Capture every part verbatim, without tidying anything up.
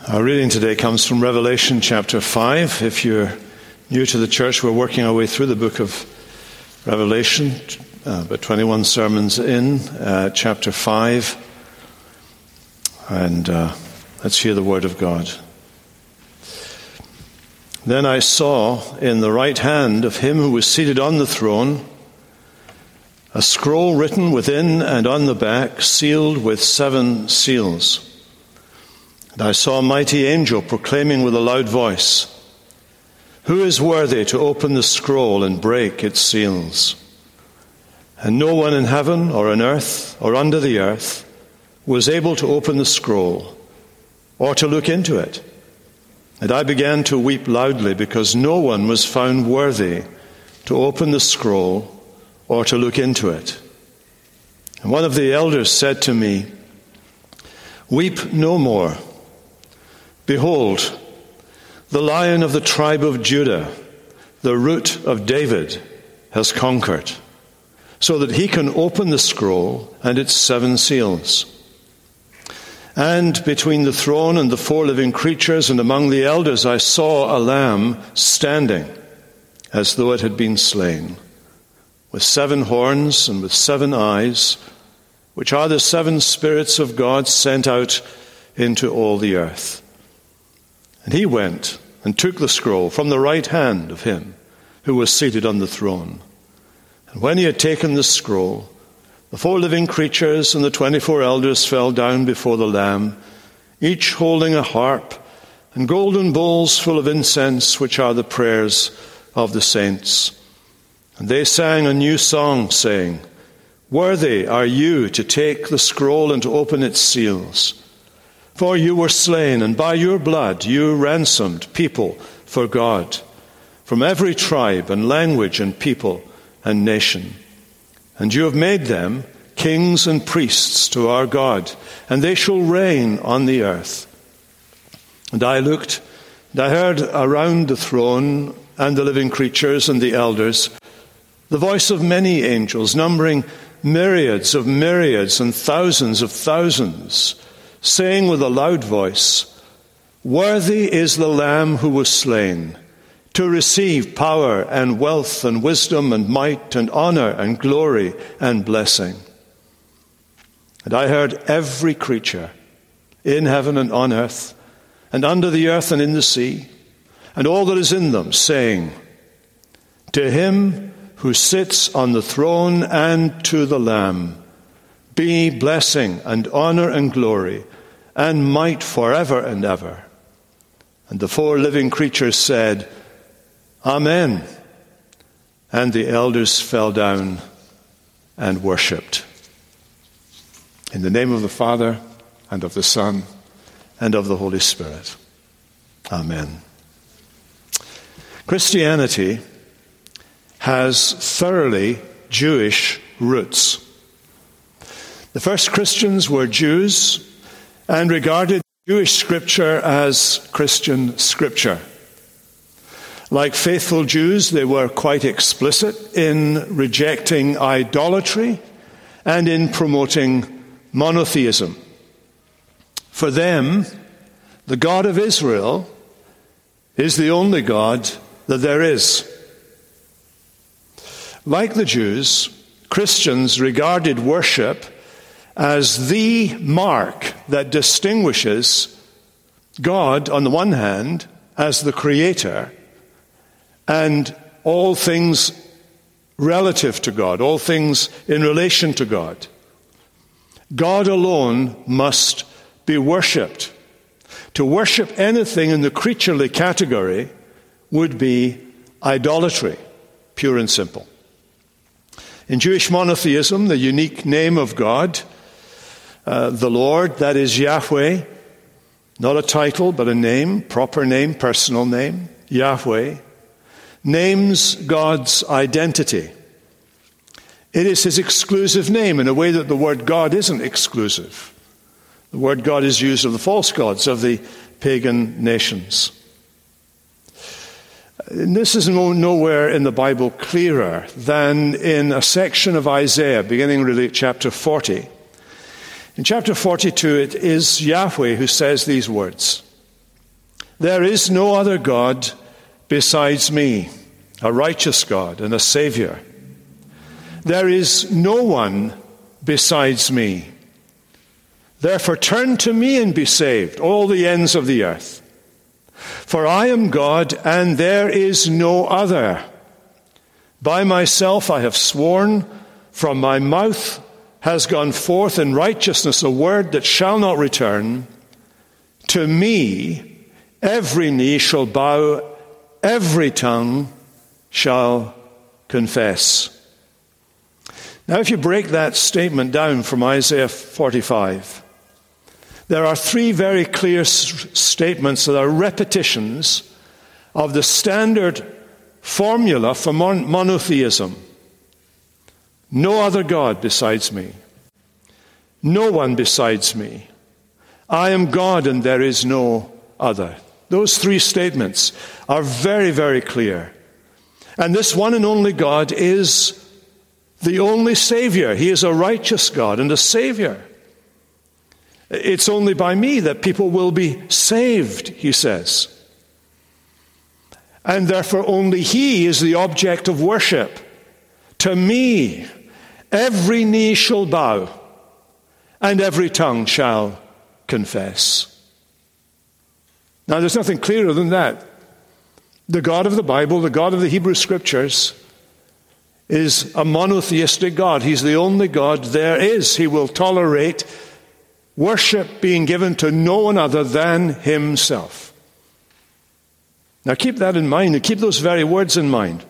Our reading today comes from Revelation chapter five. If you're new to the church, we're working our way through the book of Revelation, uh, about twenty-one sermons in, uh, chapter five. And uh, let's hear the word of God. Then I saw in the right hand of him who was seated on the throne a scroll written within and on the back, sealed with seven seals. And I saw a mighty angel proclaiming with a loud voice, "Who is worthy to open the scroll and break its seals?" And no one in heaven or on earth or under the earth was able to open the scroll or to look into it. And I began to weep loudly because no one was found worthy to open the scroll or to look into it. And one of the elders said to me, "Weep no more. Behold, the Lion of the tribe of Judah, the Root of David, has conquered, so that he can open the scroll and its seven seals." And between the throne and the four living creatures and among the elders I saw a lamb standing, as though it had been slain, with seven horns and with seven eyes, which are the seven spirits of God sent out into all the earth. And he went and took the scroll from the right hand of him who was seated on the throne. And when he had taken the scroll, the four living creatures and the twenty-four elders fell down before the Lamb, each holding a harp and golden bowls full of incense, which are the prayers of the saints. And they sang a new song, saying, "Worthy are you to take the scroll and to open its seals. For you were slain, and by your blood you ransomed people for God, from every tribe and language and people and nation. And you have made them kings and priests to our God, and they shall reign on the earth." And I looked, and I heard around the throne and the living creatures and the elders the voice of many angels, numbering myriads of myriads and thousands of thousands, saying with a loud voice, "Worthy is the Lamb who was slain, to receive power and wealth and wisdom and might and honor and glory and blessing." And I heard every creature in heaven and on earth and under the earth and in the sea, and all that is in them, saying, "To him who sits on the throne and to the Lamb be blessing and honor and glory and might forever and ever." And the four living creatures said, "Amen." And the elders fell down and worshipped. In the name of the Father, and of the Son, and of the Holy Spirit. Amen. Christianity has thoroughly Jewish roots. The first Christians were Jews and regarded Jewish scripture as Christian scripture. Like faithful Jews, they were quite explicit in rejecting idolatry and in promoting monotheism. For them, the God of Israel is the only God that there is. Like the Jews, Christians regarded worship as the mark that distinguishes God, on the one hand, as the Creator, and all things relative to God, all things in relation to God. God alone must be worshipped. To worship anything in the creaturely category would be idolatry, pure and simple. In Jewish monotheism, the unique name of God, uh, the Lord, that is Yahweh, not a title but a name, proper name, personal name, Yahweh, names God's identity. It is his exclusive name in a way that the word God isn't exclusive. The word God is used of the false gods of the pagan nations. And this is no, nowhere in the Bible clearer than in a section of Isaiah, beginning really at chapter forty. In chapter forty-two, it is Yahweh who says these words, There is no other God besides me, a righteous God and a Savior. There is no one besides me. Therefore turn to me and be saved, all the ends of the earth. For I am God, and there is no other. By myself I have sworn, from my mouth has gone forth in righteousness a word that shall not return. To me every knee shall bow, every tongue shall confess. Now, if you break that statement down from Isaiah forty-five, there are three very clear s- statements that are repetitions of the standard formula for mon- monotheism. No other God besides me. No one besides me. I am God and there is no other. Those three statements are very, very clear. And this one and only God is the only Savior. He is a righteous God and a Savior. It's only by me that people will be saved, he says. And therefore only he is the object of worship. To me, every knee shall bow, and every tongue shall confess. Now, there's nothing clearer than that. The God of the Bible, the God of the Hebrew Scriptures, is a monotheistic God. He's the only God there is. He will tolerate worship being given to no one other than himself. Now keep that in mind, and keep those very words in mind.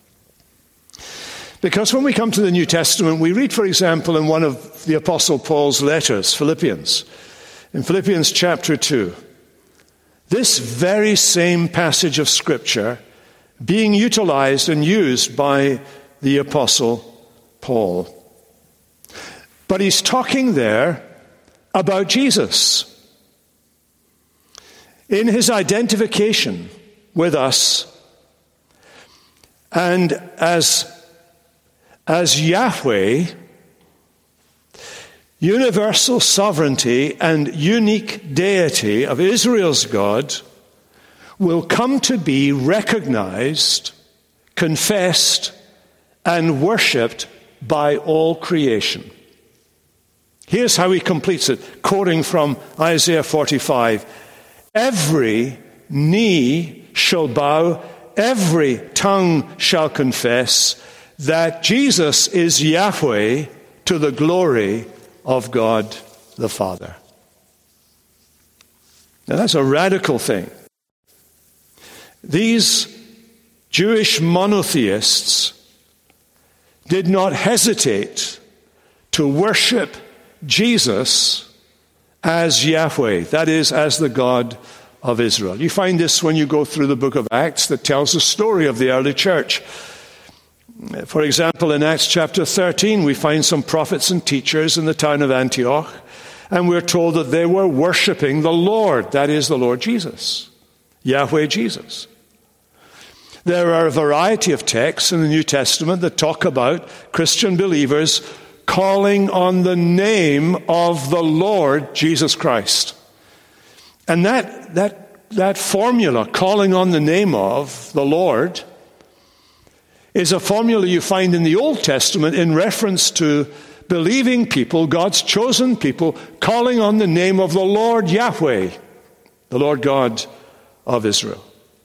Because when we come to the New Testament, we read, for example, in one of the Apostle Paul's letters, Philippians, in Philippians chapter two, this very same passage of Scripture being utilized and used by the Apostle Paul. But he's talking there about Jesus. In his identification with us, and as, as Yahweh, universal sovereignty and unique deity of Israel's God will come to be recognized, confessed, and worshipped by all creation. Here's how he completes it, quoting from Isaiah forty-five. Every knee shall bow, every tongue shall confess that Jesus is Yahweh, to the glory of God the Father. Now that's a radical thing. These Jewish monotheists did not hesitate to worship Jesus as Yahweh, that is, as the God of Israel. You find this when you go through the book of Acts that tells the story of the early church. For example, in Acts chapter thirteen, we find some prophets and teachers in the town of Antioch, and we're told that they were worshiping the Lord, that is, the Lord Jesus, Yahweh Jesus. There are a variety of texts in the New Testament that talk about Christian believers calling on the name of the Lord Jesus Christ. And that, that, that formula, calling on the name of the Lord, is a formula you find in the Old Testament in reference to believing people, God's chosen people, calling on the name of the Lord Yahweh, the Lord God of Israel.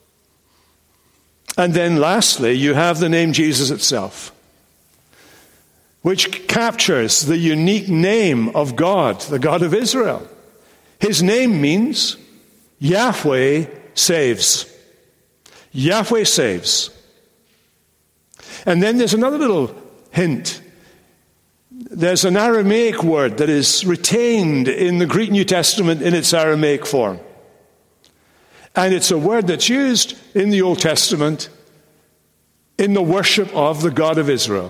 And then lastly, you have the name Jesus itself, which captures the unique name of God, the God of Israel. His name means Yahweh saves. Yahweh saves. And then there's another little hint. There's an Aramaic word that is retained in the Greek New Testament in its Aramaic form. And it's a word that's used in the Old Testament in the worship of the God of Israel.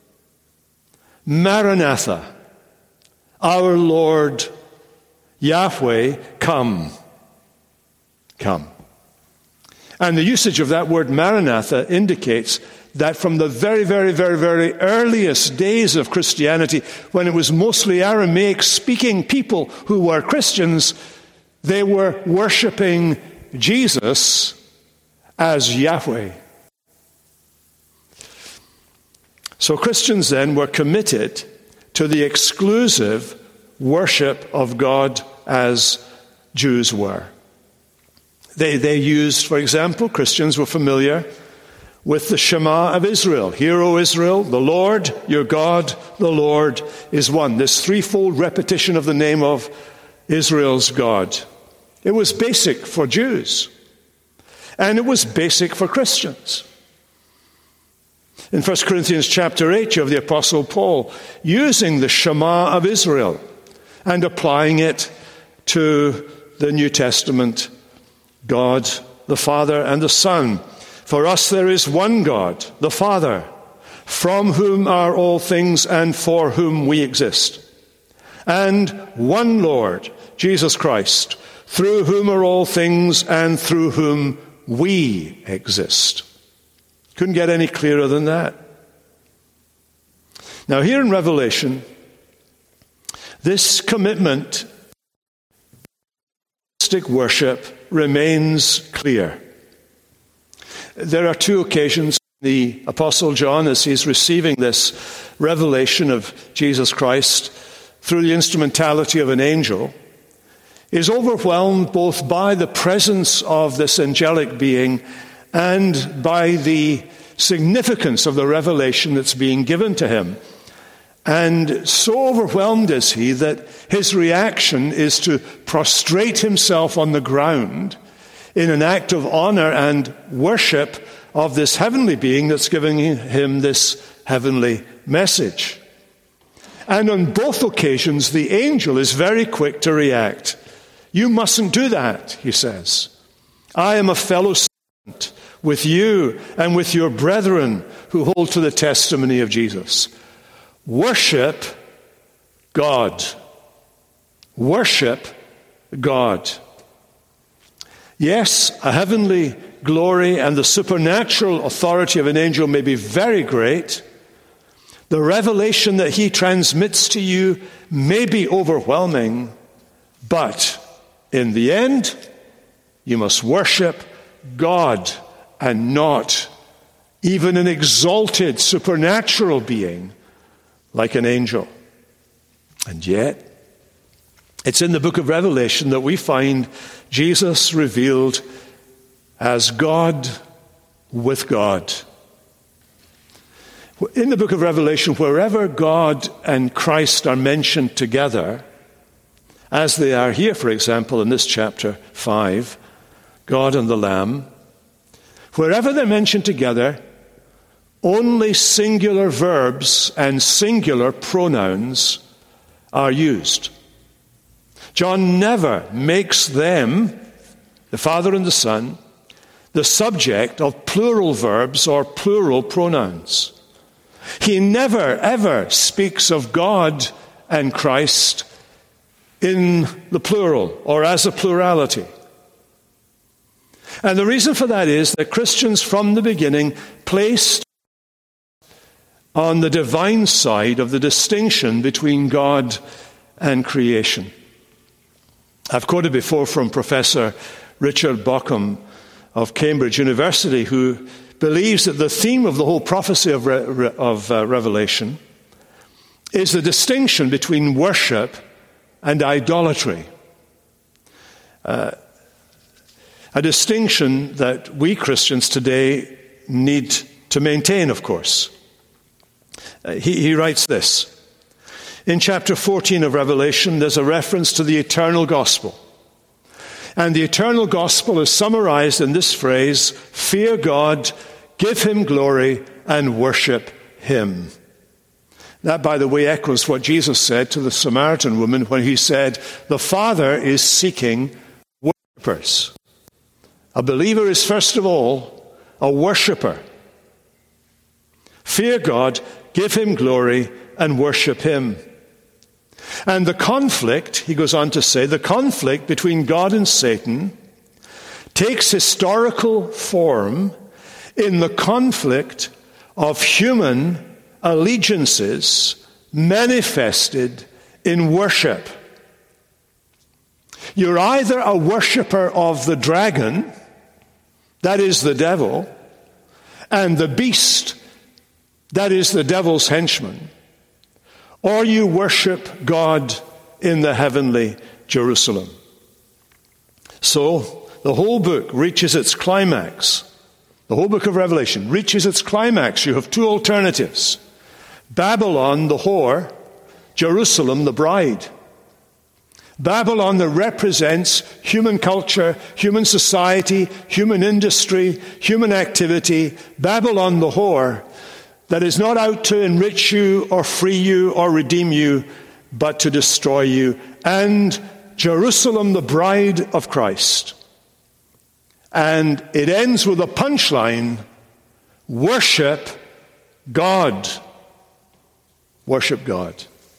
Maranatha, our Lord Yahweh, come. Come. And the usage of that word Maranatha indicates that from the very, very, very, very earliest days of Christianity, when it was mostly Aramaic-speaking people who were Christians, they were worshiping Jesus as Yahweh. So Christians then were committed to the exclusive worship of God as Jews were. They, they used, for example, Christians were familiar with the Shema of Israel. Hear, O Israel, the Lord your God, the Lord is one. This threefold repetition of the name of Israel's God. It was basic for Jews, and it was basic for Christians. In First Corinthians chapter eight, you have the Apostle Paul using the Shema of Israel and applying it to the New Testament God, the Father and the Son. For us there is one God, the Father, from whom are all things and for whom we exist. And one Lord, Jesus Christ, through whom are all things and through whom we exist. Couldn't get any clearer than that. Now here in Revelation, this commitment to worship remains clear. There are two occasions the Apostle John, as he's receiving this revelation of Jesus Christ through the instrumentality of an angel, is overwhelmed both by the presence of this angelic being and by the significance of the revelation that's being given to him. And so overwhelmed is he that his reaction is to prostrate himself on the ground in an act of honor and worship of this heavenly being that's giving him this heavenly message. And on both occasions, the angel is very quick to react. You mustn't do that, he says. I am a fellow servant with you and with your brethren who hold to the testimony of Jesus. Worship God. Worship God. Yes, a heavenly glory and the supernatural authority of an angel may be very great. The revelation that he transmits to you may be overwhelming, but in the end, you must worship God and not even an exalted supernatural being like an angel. And yet, it's in the book of Revelation that we find Jesus revealed as God with God. In the book of Revelation, wherever God and Christ are mentioned together, as they are here, for example, in this chapter five, God and the Lamb, wherever they're mentioned together, only singular verbs and singular pronouns are used. John never makes them, the Father and the Son, the subject of plural verbs or plural pronouns. He never, ever speaks of God and Christ in the plural or as a plurality. And the reason for that is that Christians from the beginning placed on the divine side of the distinction between God and creation. I've quoted before from Professor Richard Bauckham of Cambridge University, who believes that the theme of the whole prophecy of, Re- of uh, Revelation is the distinction between worship and idolatry. Uh, a distinction that we Christians today need to maintain, of course. Uh, he, he writes this. In chapter fourteen of Revelation, there's a reference to the eternal gospel. And the eternal gospel is summarized in this phrase, fear God, give him glory, and worship him. That, by the way, echoes what Jesus said to the Samaritan woman when he said, the Father is seeking worshipers. A believer is, first of all, a worshiper. Fear God, give him glory, and worship him. And the conflict, he goes on to say, the conflict between God and Satan takes historical form in the conflict of human allegiances manifested in worship. You're either a worshipper of the dragon, that is the devil, and the beast, that is the devil's henchman, or you worship God in the heavenly Jerusalem. So, the whole book reaches its climax. The whole book of Revelation reaches its climax. You have two alternatives. Babylon, the whore, Jerusalem, the bride. Babylon that represents human culture, human society, human industry, human activity. Babylon, the whore, that is not out to enrich you or free you or redeem you, but to destroy you. And Jerusalem, the bride of Christ. And it ends with a punchline: worship God. Worship God.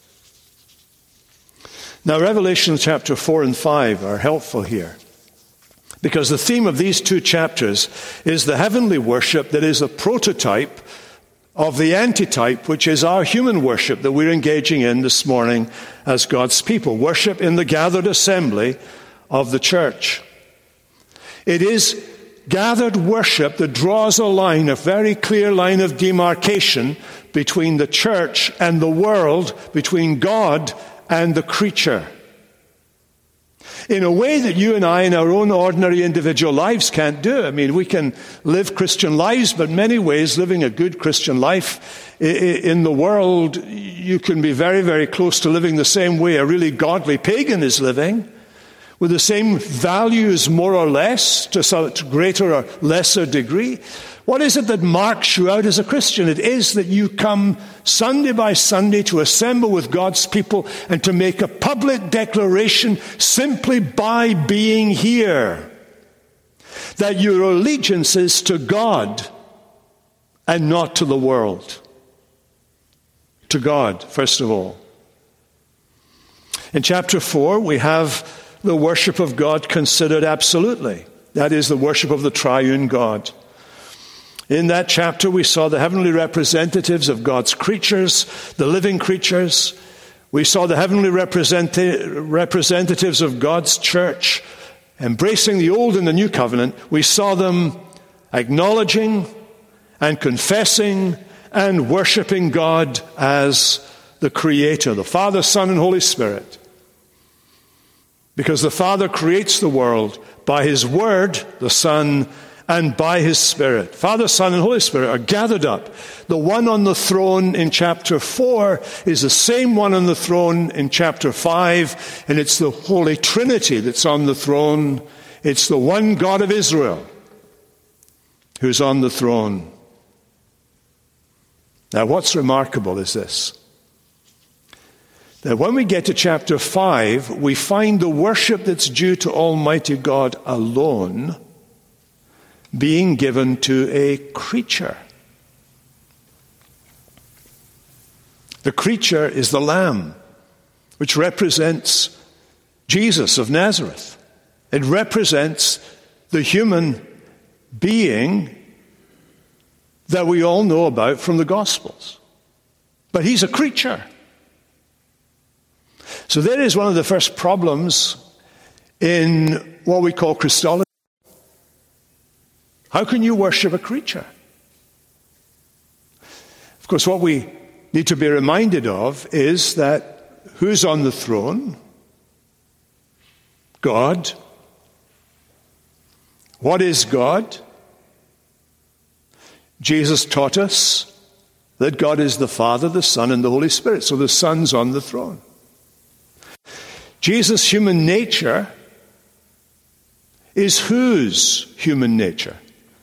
Now, Revelation chapter four and five are helpful here, because the theme of these two chapters is the heavenly worship that is a prototype of the antitype, which is our human worship that we're engaging in this morning as God's people. Worship in the gathered assembly of the church. It is gathered worship that draws a line, a very clear line of demarcation between the church and the world, between God and the creature, in a way that you and I in our own ordinary individual lives can't do. I mean, we can live Christian lives, but in many ways living a good Christian life in the world, you can be very, very close to living the same way a really godly pagan is living, with the same values more or less, to some greater or lesser degree. What is it that marks you out as a Christian? It is that you come Sunday by Sunday to assemble with God's people and to make a public declaration simply by being here, that your allegiance is to God and not to the world. To God, first of all. In chapter four, we have the worship of God considered absolutely. That is the worship of the triune God. In that chapter, we saw the heavenly representatives of God's creatures, the living creatures. We saw the heavenly represent- representatives of God's church, embracing the old and the new covenant. We saw them acknowledging and confessing and worshiping God as the Creator, the Father, Son, and Holy Spirit. Because the Father creates the world by His Word, the Son, and by His Spirit. Father, Son, and Holy Spirit are gathered up. The one on the throne in chapter four is the same one on the throne in chapter five, and it's the Holy Trinity that's on the throne. It's the one God of Israel who's on the throne. Now, what's remarkable is this: that when we get to chapter five, we find the worship that's due to Almighty God alone being given to a creature. The creature is the Lamb, which represents Jesus of Nazareth. It represents the human being that we all know about from the Gospels. But He's a creature. So there is one of the first problems in what we call Christology. How can you worship a creature? Of course, what we need to be reminded of is that who's on the throne? God. What is God? Jesus taught us that God is the Father, the Son, and the Holy Spirit. So the Son's on the throne. Jesus' human nature is whose human nature?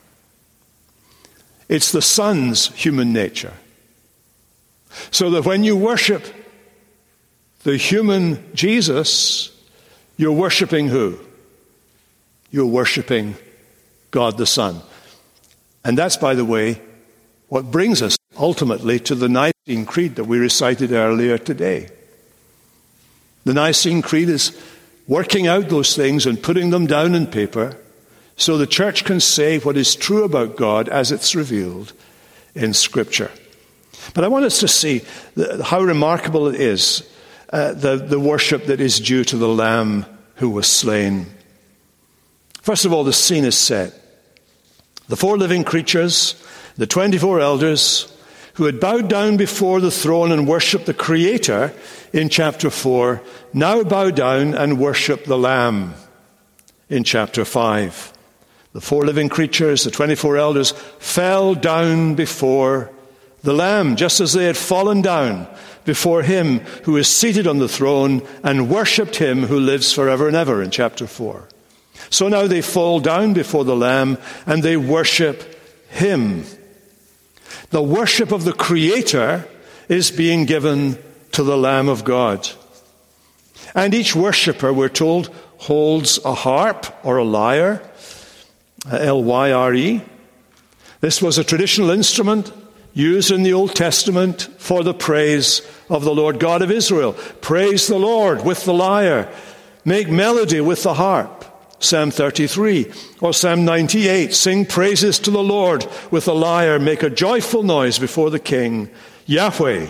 It's the Son's human nature. So that when you worship the human Jesus, you're worshiping who? You're worshiping God the Son. And that's, by the way, what brings us ultimately to the Nicene Creed that we recited earlier today. The Nicene Creed is working out those things and putting them down in paper so the church can say what is true about God as it's revealed in Scripture. But I want us to see the, how remarkable it is, uh, the, the worship that is due to the Lamb who was slain. First of all, the scene is set. The four living creatures, the twenty-four elders, who had bowed down before the throne and worshipped the Creator in chapter four, now bow down and worship the Lamb in chapter five. The four living creatures, the twenty-four elders, fell down before the Lamb, just as they had fallen down before him who is seated on the throne, and worshipped him who lives forever and ever in chapter four. So now they fall down before the Lamb and they worship him. The worship of the Creator is being given to the Lamb of God. And each worshipper, we're told, holds a harp or a lyre, L Y R E. This was a traditional instrument used in the Old Testament for the praise of the Lord God of Israel. Praise the Lord with the lyre. Make melody with the harp. Psalm thirty-three or Psalm ninety-eight. Sing praises to the Lord with the lyre. Make a joyful noise before the King, Yahweh.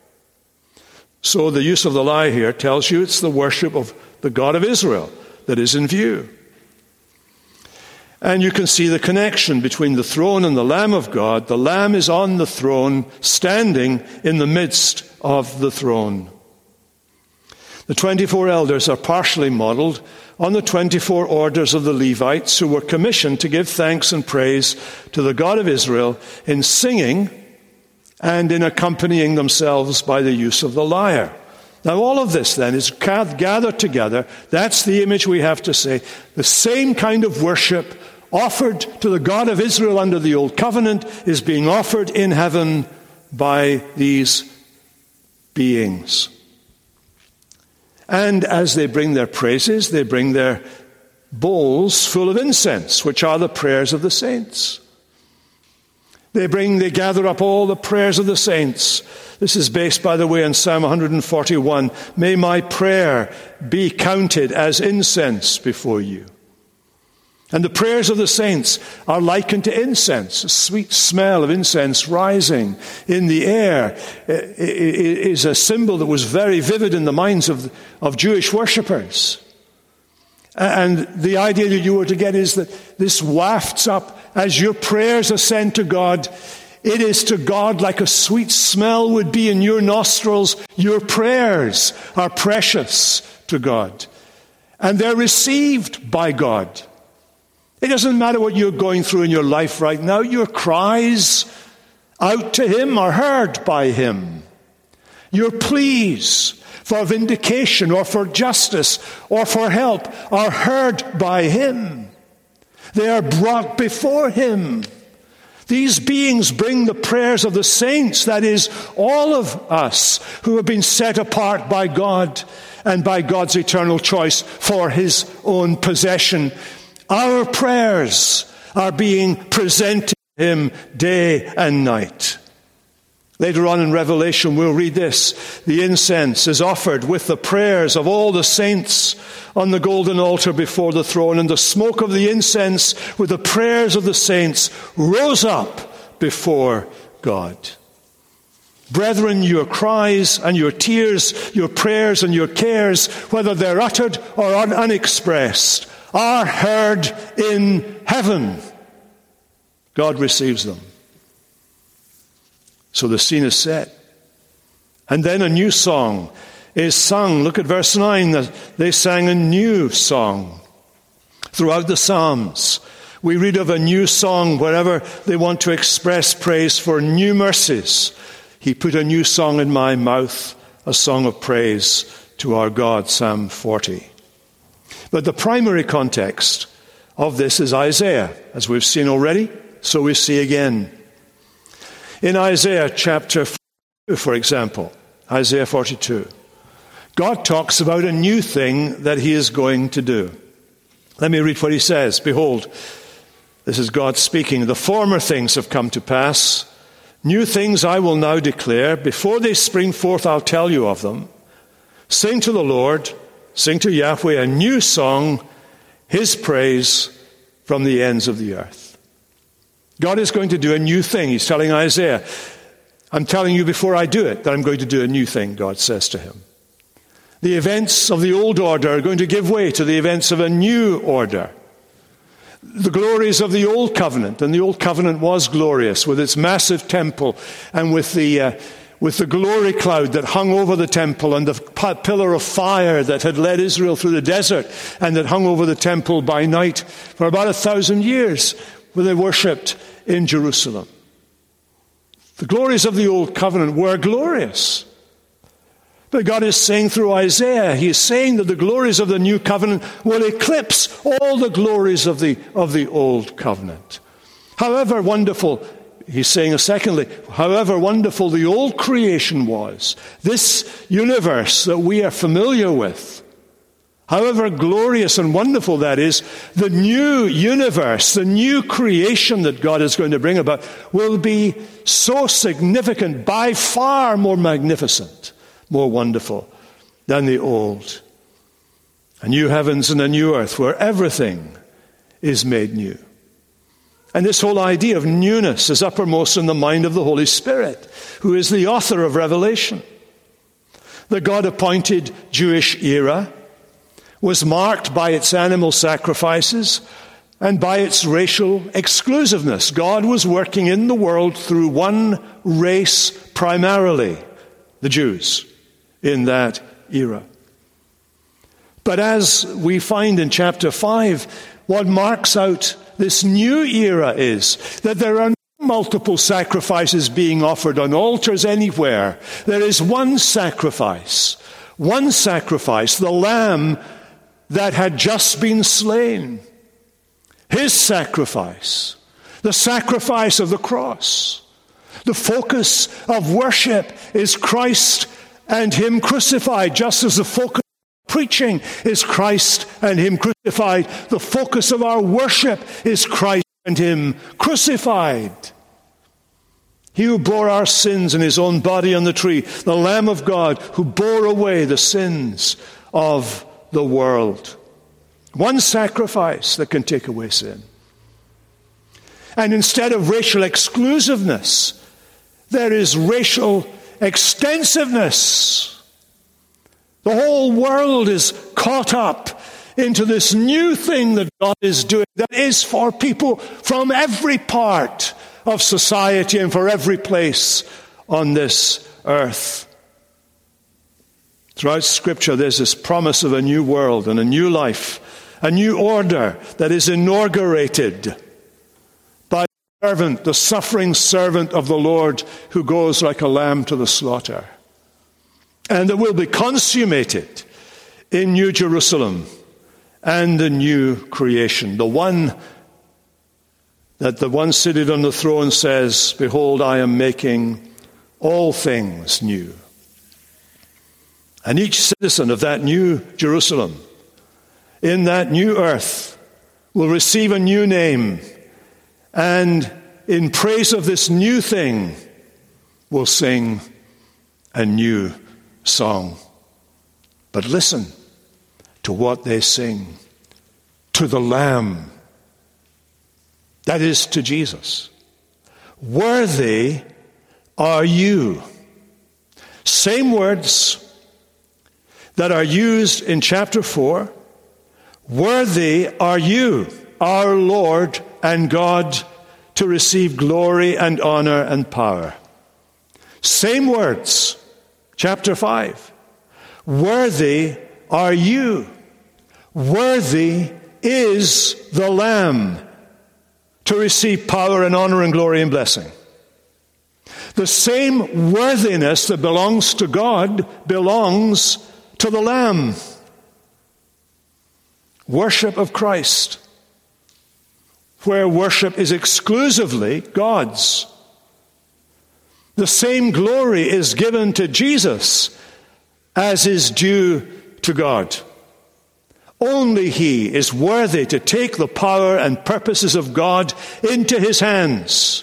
So the use of the lyre here tells you it's the worship of the God of Israel that is in view. And you can see the connection between the throne and the Lamb of God. The Lamb is on the throne, standing in the midst of the throne. The twenty-four elders are partially modeled on the twenty-four orders of the Levites, who were commissioned to give thanks and praise to the God of Israel in singing and in accompanying themselves by the use of the lyre. Now all of this then is gathered together. That's the image we have to say. The same kind of worship offered to the God of Israel under the Old Covenant is being offered in heaven by these beings. And as they bring their praises, they bring their bowls full of incense, which are the prayers of the saints. They bring, they gather up all the prayers of the saints. This is based, by the way, on Psalm one forty-one. May my prayer be counted as incense before you. And the prayers of the saints are likened to incense. A sweet smell of incense rising in the air is a symbol that was very vivid in the minds of, of Jewish worshippers. And the idea that you were to get is that this wafts up as your prayers ascend to God. It is to God like a sweet smell would be in your nostrils. Your prayers are precious to God. And they're received by God. It doesn't matter what you're going through in your life right now. Your cries out to him are heard by him. Your pleas for vindication or for justice or for help are heard by him. They are brought before him. These beings bring the prayers of the saints, that is, all of us who have been set apart by God and by God's eternal choice for his own possession. Our prayers are being presented to him day and night. Later on in Revelation, we'll read this. The incense is offered with the prayers of all the saints on the golden altar before the throne, and the smoke of the incense with the prayers of the saints rose up before God. Brethren, your cries and your tears, your prayers and your cares, whether they're uttered or unexpressed, are heard in heaven. God receives them. So the scene is set. And then a new song is sung. Look at verse nine. They sang a new song. Throughout the Psalms, we read of a new song wherever they want to express praise for new mercies. He put a new song in my mouth, a song of praise to our God, Psalm forty. But the primary context of this is Isaiah, as we've seen already, so we see again. In Isaiah chapter forty-two, for example, Isaiah forty-two, God talks about a new thing that he is going to do. Let me read what he says. Behold, this is God speaking. The former things have come to pass. New things I will now declare. Before they spring forth, I'll tell you of them. Sing to the Lord, sing to Yahweh a new song, his praise from the ends of the earth. God is going to do a new thing. He's telling Isaiah, I'm telling you before I do it that I'm going to do a new thing, God says to him. The events of the old order are going to give way to the events of a new order. The glories of the old covenant, and the old covenant was glorious with its massive temple and with the uh, with the glory cloud that hung over the temple and the p- pillar of fire that had led Israel through the desert and that hung over the temple by night for about a thousand years, where they worshipped in Jerusalem. The glories of the old covenant were glorious. But God is saying through Isaiah, he is saying that the glories of the new covenant will eclipse all the glories of the, of the old covenant. However wonderful, he's saying secondly, however wonderful the old creation was, this universe that we are familiar with, however glorious and wonderful that is, the new universe, the new creation that God is going to bring about will be so significant, by far more magnificent, more wonderful than the old. A new heavens and a new earth where everything is made new. And this whole idea of newness is uppermost in the mind of the Holy Spirit, who is the author of Revelation. The God-appointed Jewish era was marked by its animal sacrifices and by its racial exclusiveness. God was working in the world through one race primarily, the Jews, in that era. But as we find in chapter five, what marks out this new era is that there are multiple sacrifices being offered on altars anywhere. There is one sacrifice, one sacrifice, the Lamb that had just been slain. His sacrifice, the sacrifice of the cross. The focus of worship is Christ and Him crucified, just as the focus of preaching is Christ and Him crucified. The focus of our worship is Christ and Him crucified. He who bore our sins in His own body on the tree, the Lamb of God who bore away the sins of the world. One sacrifice that can take away sin. And instead of racial exclusiveness, there is racial extensiveness. The whole world is caught up into this new thing that God is doing that is for people from every part of society and for every place on this earth. Throughout Scripture, there's this promise of a new world and a new life, a new order that is inaugurated by the servant, the suffering servant of the Lord who goes like a lamb to the slaughter. And that will be consummated in New Jerusalem and the new creation. The one that the one seated on the throne says, "Behold, I am making all things new." And each citizen of that new Jerusalem, in that new earth, will receive a new name, and in praise of this new thing, will sing a new song. But listen to what they sing. To the Lamb, that is to Jesus. Worthy are you. Same words that are used in chapter four. Worthy are you, our Lord and God, to receive glory and honor and power. Same words, chapter five. Worthy are you. Worthy is the Lamb to receive power and honor and glory and blessing. The same worthiness that belongs to God belongs to the Lamb. Worship of Christ, where worship is exclusively God's. The same glory is given to Jesus as is due to God. Only He is worthy to take the power and purposes of God into His hands.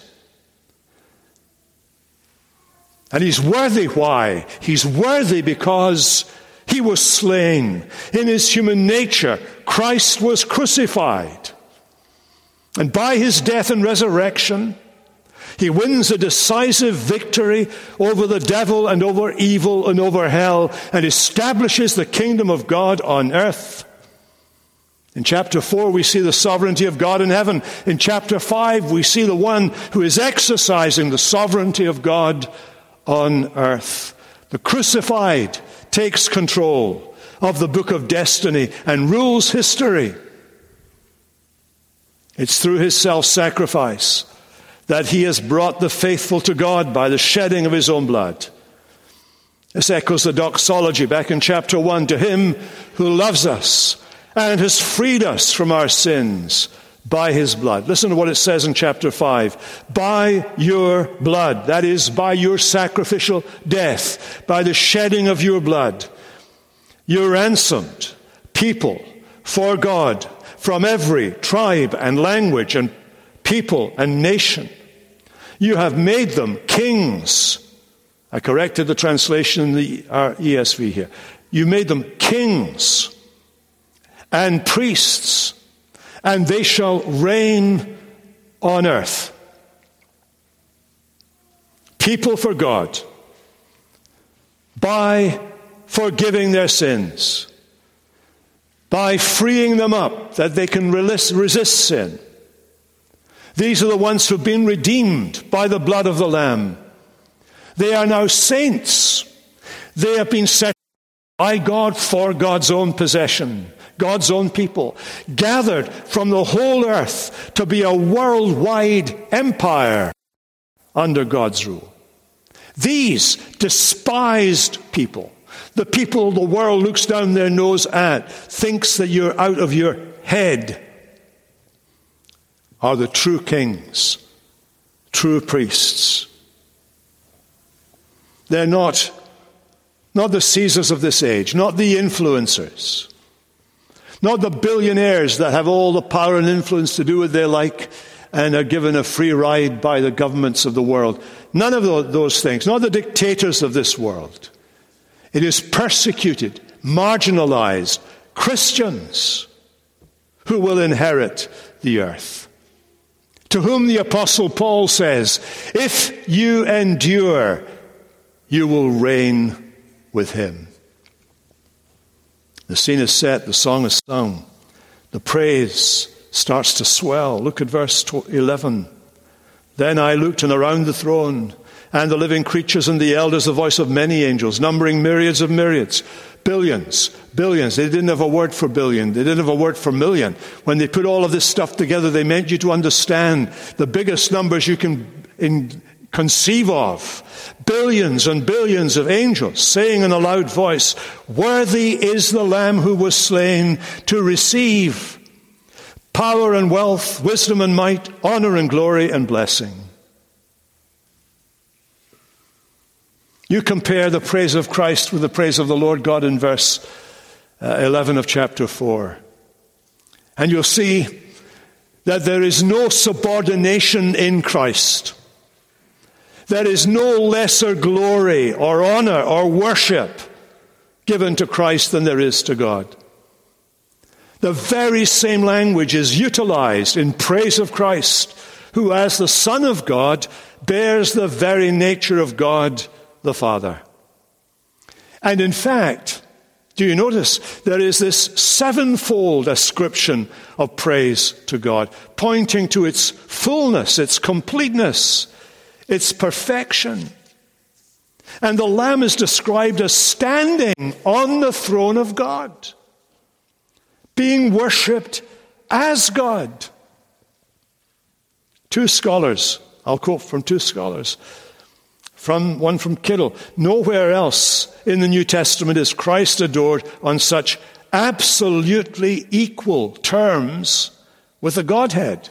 And He's worthy why? He's worthy because He was slain. In His human nature, Christ was crucified. And by His death and resurrection, He wins a decisive victory over the devil and over evil and over hell, and establishes the kingdom of God on earth. In chapter four, we see the sovereignty of God in heaven. In chapter five, we see the one who is exercising the sovereignty of God on earth. The crucified takes control of the book of destiny and rules history. It's through his self-sacrifice that he has brought the faithful to God by the shedding of his own blood. This echoes the doxology back in chapter one. To him who loves us and has freed us from our sins by his blood. Listen to what it says in chapter five. By your blood, that is, by your sacrificial death, by the shedding of your blood, you ransomed people for God from every tribe and language and people and nation. You have made them kings. I corrected the translation in the our E S V here. You made them kings and priests, and they shall reign on earth. People for God, by forgiving their sins, by freeing them up that they can resist sin. These are the ones who've been redeemed by the blood of the Lamb. They are now saints. They have been set by God for God's own possession, God's own people, gathered from the whole earth to be a worldwide empire under God's rule. These despised people, the people the world looks down their nose at, thinks that you're out of your head, are the true kings, true priests. They're not, not the Caesars of this age, not the influencers, not the billionaires that have all the power and influence to do what they like and are given a free ride by the governments of the world. None of those things, not the dictators of this world. It is persecuted, marginalized Christians who will inherit the earth. To whom the Apostle Paul says, if you endure, you will reign with him. The scene is set, the song is sung, the praise starts to swell. Look at verse eleven. Then I looked, and around the throne and the living creatures and the elders, the voice of many angels, numbering myriads of myriads, billions, billions. They didn't have a word for billion. They didn't have a word for million. When they put all of this stuff together, they meant you to understand the biggest numbers you can in, conceive of. Billions and billions of angels saying in a loud voice, worthy is the Lamb who was slain to receive power and wealth, wisdom and might, honor and glory and blessing. You compare the praise of Christ with the praise of the Lord God in verse uh, eleven of chapter four. And you'll see that there is no subordination in Christ. There is no lesser glory or honor or worship given to Christ than there is to God. The very same language is utilized in praise of Christ, who as the Son of God bears the very nature of God the Father. And in fact, do you notice there is this sevenfold ascription of praise to God, pointing to its fullness, its completeness, its perfection. And the Lamb is described as standing on the throne of God, being worshipped as God. Two scholars, I'll quote from two scholars, from one from Kittle. Nowhere else in the New Testament is Christ adored on such absolutely equal terms with the Godhead.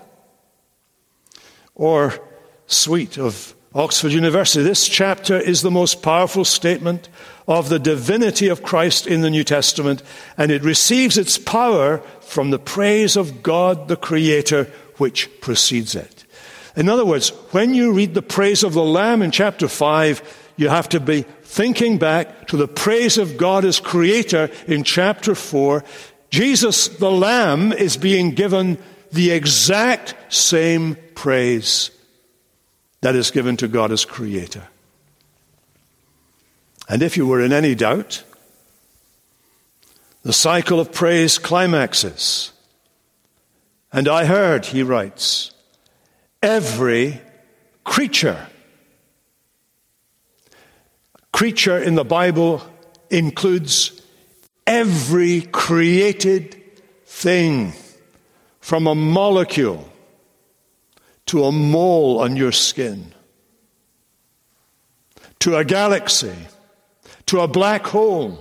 Or Sweet of Oxford University, this chapter is the most powerful statement of the divinity of Christ in the New Testament, and it receives its power from the praise of God the Creator which precedes it. In other words, when you read the praise of the Lamb in chapter five, you have to be thinking back to the praise of God as Creator in chapter four. Jesus, the Lamb, is being given the exact same praise that is given to God as Creator. And if you were in any doubt, the cycle of praise climaxes. And I heard, he writes, every creature. Creature in the Bible includes every created thing, from a molecule to a mole on your skin, to a galaxy, to a black hole,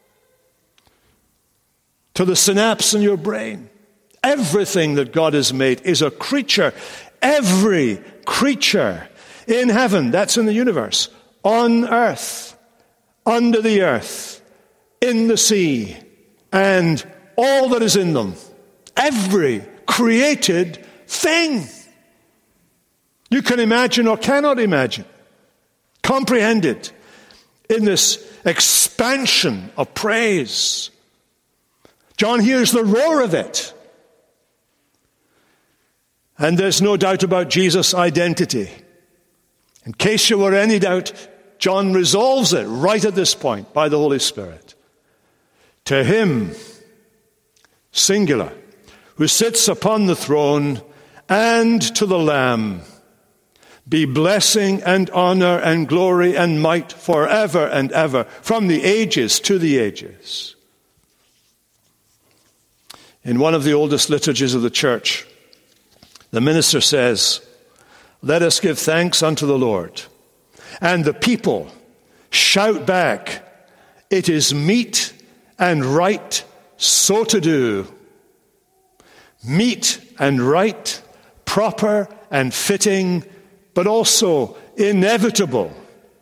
to the synapse in your brain. Everything that God has made is a creature. Every creature in heaven, that's in the universe, on earth, under the earth, in the sea, and all that is in them. Every created thing. You can imagine or cannot imagine, comprehend it in this expansion of praise. John hears the roar of it. And there's no doubt about Jesus' identity. In case you were any doubt, John resolves it right at this point by the Holy Spirit. To him, singular, who sits upon the throne, and to the Lamb, be blessing and honor and glory and might forever and ever, from the ages to the ages. In one of the oldest liturgies of the church, the minister says, let us give thanks unto the Lord. And the people shout back, it is meet and right so to do. Meet and right, proper and fitting, but also inevitable.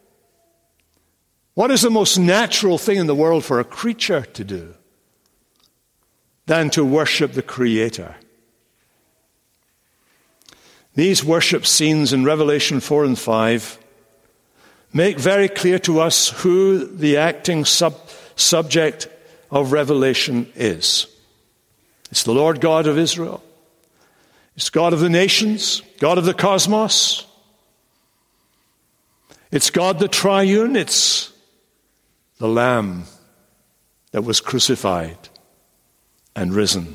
What is the most natural thing in the world for a creature to do than to worship the Creator? These worship scenes in Revelation four and five make very clear to us who the acting sub- subject of Revelation is. It's the Lord God of Israel. It's God of the nations, God of the cosmos. It's God the triune. It's the Lamb that was crucified and risen.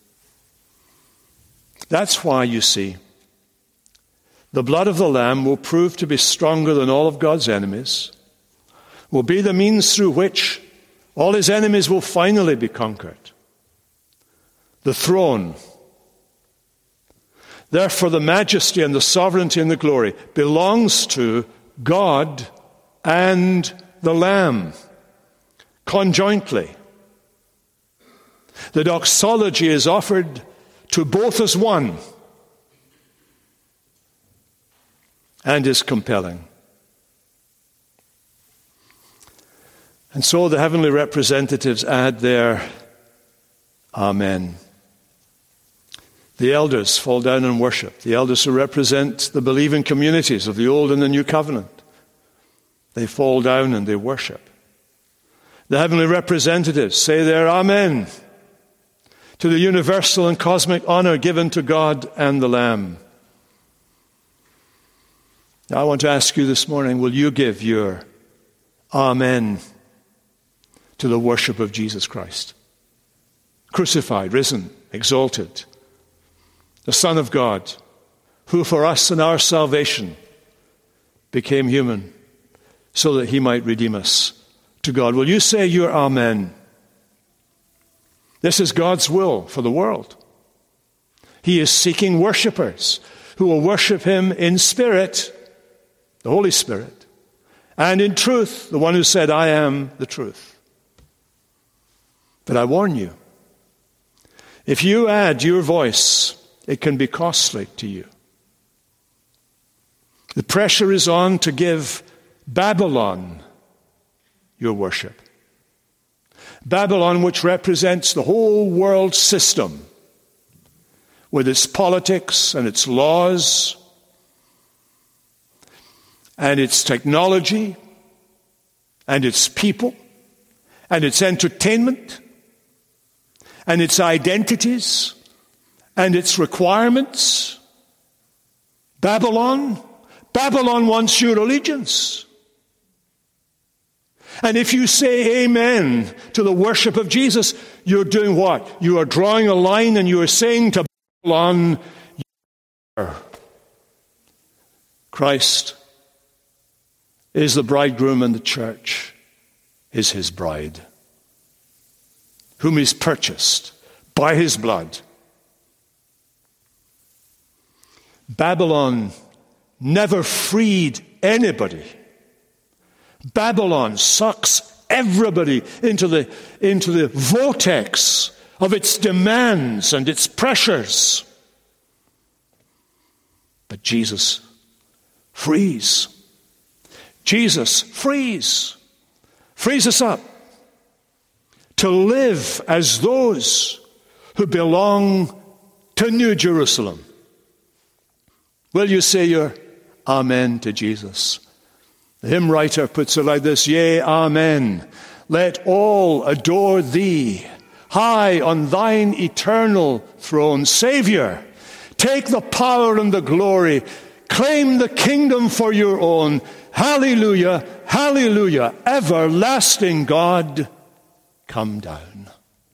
That's why, you see, the blood of the Lamb will prove to be stronger than all of God's enemies, will be the means through which all his enemies will finally be conquered. The throne, therefore the majesty and the sovereignty and the glory belongs to God and the Lamb conjointly. The doxology is offered to both as one, and is compelling. And so the heavenly representatives add their Amen. The elders fall down and worship. The elders who represent the believing communities of the Old and the New Covenant, they fall down and they worship. The heavenly representatives say their Amen to the universal and cosmic honor given to God and the Lamb. Now, I want to ask you this morning, will you give your Amen to the worship of Jesus Christ? Crucified, risen, exalted, the Son of God, who for us and our salvation became human so that he might redeem us to God. Will you say your Amen? This is God's will for the world. He is seeking worshipers who will worship him in spirit, the Holy Spirit, and in truth, the one who said, I am the truth. But I warn you, if you add your voice, it can be costly to you. The pressure is on to give Babylon your worship. Babylon, which represents the whole world system, with its politics and its laws and its technology and its people and its entertainment and its identities and its requirements. Babylon, Babylon wants your allegiance. And if you say amen to the worship of Jesus, you're doing what? You are drawing a line and you are saying to Babylon, Christ is the bridegroom and the church is his bride, whom he's purchased by his blood. Babylon never freed anybody. Babylon sucks everybody into the, into the vortex of its demands and its pressures. But Jesus frees. Jesus frees. Frees us up to live as those who belong to New Jerusalem. Will you say your amen to Jesus? The hymn writer puts it like this: Yea, amen. Let all adore thee, high on thine eternal throne. Savior, take the power and the glory. Claim the kingdom for your own. Hallelujah, hallelujah. Everlasting God, come down.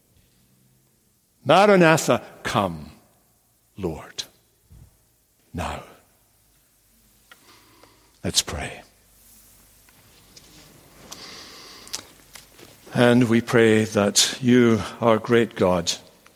Maranatha, come, Lord. Now, let's pray. And we pray that you, our great God,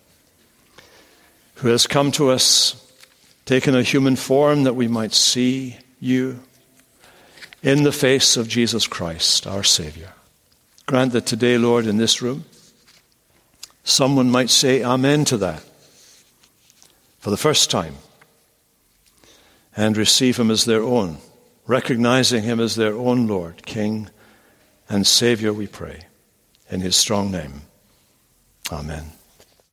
who has come to us, taken a human form that we might see you in the face of Jesus Christ, our Savior. Grant that today, Lord, in this room, someone might say amen to that for the first time and receive him as their own, recognizing him as their own Lord, King, and Savior, we pray. In his strong name. Amen.